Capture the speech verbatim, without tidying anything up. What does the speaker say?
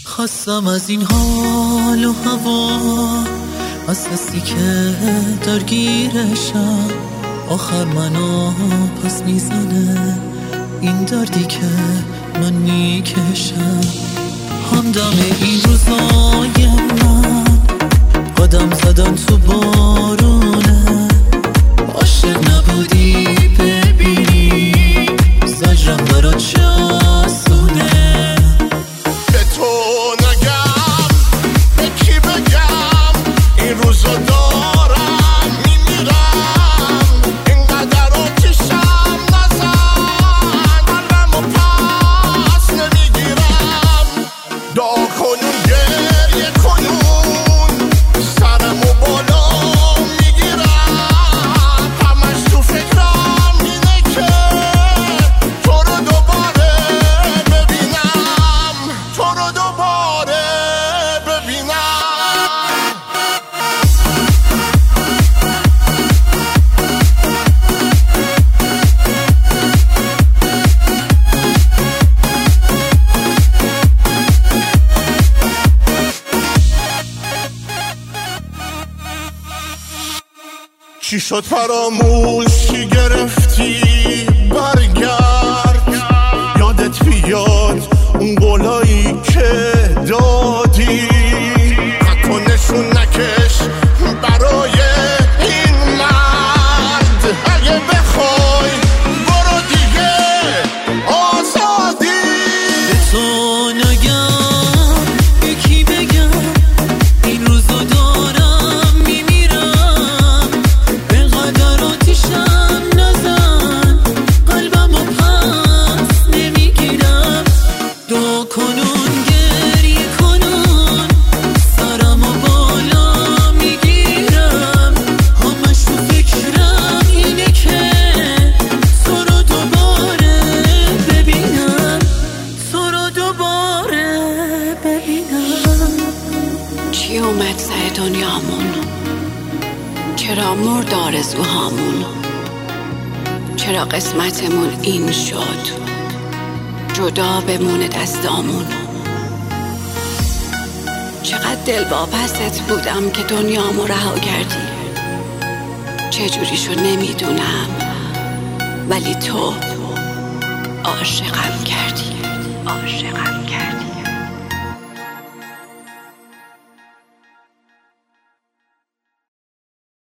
خواستم از این حال و هوا، از حسی که درگیرشم، آخر منو پس میزنه این دردی که من میکشم. همدم این روزای من قدم زدن تو بارونه، عاشق نبودی ببینی زجرم برات چه آسونه. به تو نگم به کی بگم این روزو دارم میمیرم، اینقدر آتیشم نزن قلبمو پس نمیگیرم. دعا کنون گریه کنون سرمو بالا میگیرم، همش تو فکرم اینه که تو رو دوباره ببینم، تو رو دوباره ببینم. چی شد فراموشی گرفتی؟ برگرد یادت بیاد اون قولایی که دادی، حتی نشون نکش برای این مرد. اگه بخوای برو دیگه آزادی. به تو نگم به کی بگم این روزو دارم میمیرم، اینقدر آتیشم نزن قلبمو پس نمیگیرم. دعا کنون گریه کنون سرمو بالا میگیرم، همش تو فکرم اینه که تو رو دوباره ببینم، تو رو دوباره ببینم. چی اومد سر دنیامون؟ چرا مرد آرزوهامون؟ چرا قسمتمون این شد جدا بمونه دستامون؟ چقدر دل واپست بودم که دنیامو رها کردی، چجوری شد نمیدونم، ولی تو عاشقم کردی، عاشقم کردی.